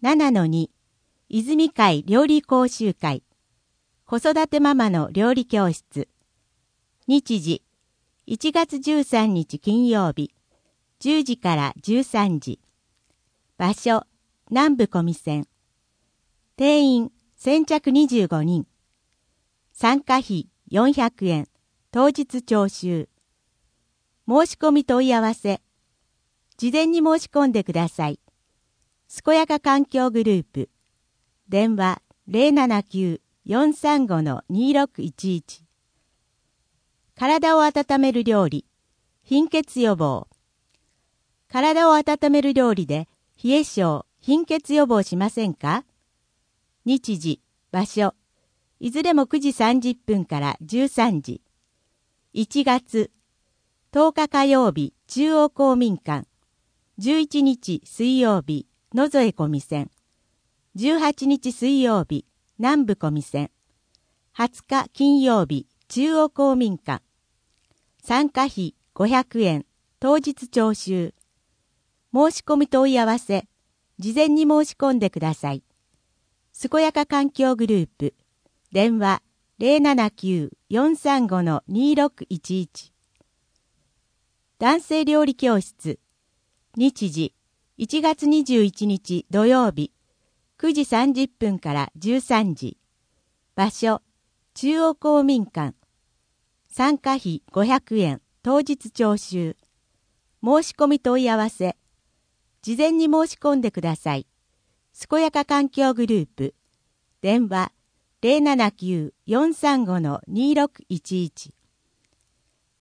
7-2 泉会料理講習会子育てママの料理教室日時1月13日金曜日10時から13時場所南部小見線定員先着25人参加費400円当日徴収申し込み問い合わせ事前に申し込んでください。健やか環境グループ電話 079-435-2611 体を温める料理貧血予防体を温める料理で冷え症貧血予防しませんか？日時場所いずれも9時30分から13時1月10日火曜日中央公民館11日水曜日野添小見線18日水曜日南部小見線20日金曜日中央公民館参加費500円当日徴収申し込み問い合わせ事前に申し込んでください。健やか環境グループ電話 079-435-2611 男性料理教室日時1月21日土曜日9時30分から13時場所中央公民館参加費500円当日徴収申し込み問い合わせ事前に申し込んでください。健やか環境グループ電話 079-435-2611